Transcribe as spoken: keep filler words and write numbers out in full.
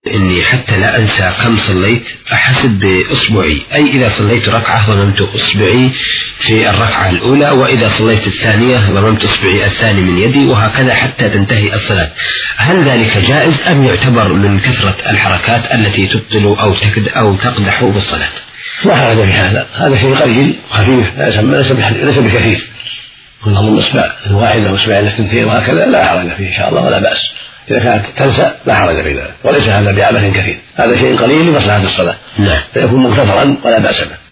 إني حتى لا أنسى كم صليت أحسب بإصبعي، أي إذا صليت ركعة ضممت إصبعي في الركعة الأولى، وإذا صليت الثانية ضممت إصبعي الثاني من يدي، وهكذا حتى تنتهي الصلاة. هل ذلك جائز أم يعتبر من كثرة الحركات التي تبطل أو تكد أو تقدح بالصلاة؟ لا حرج في هذا، هذا شيء قليل خفيف ليس بكثير، ونظم إصبع الواحدة وإصبع الاثنتين وهكذا لا حرج فيه إن شاء الله ولا بأس. إذا كانت تنسى لا حرج في ذلك، وليس هذا بعبث كثير، هذا شيء قليل لمصلحة الصلاة، فيكون مغتفرا ولا بأس به.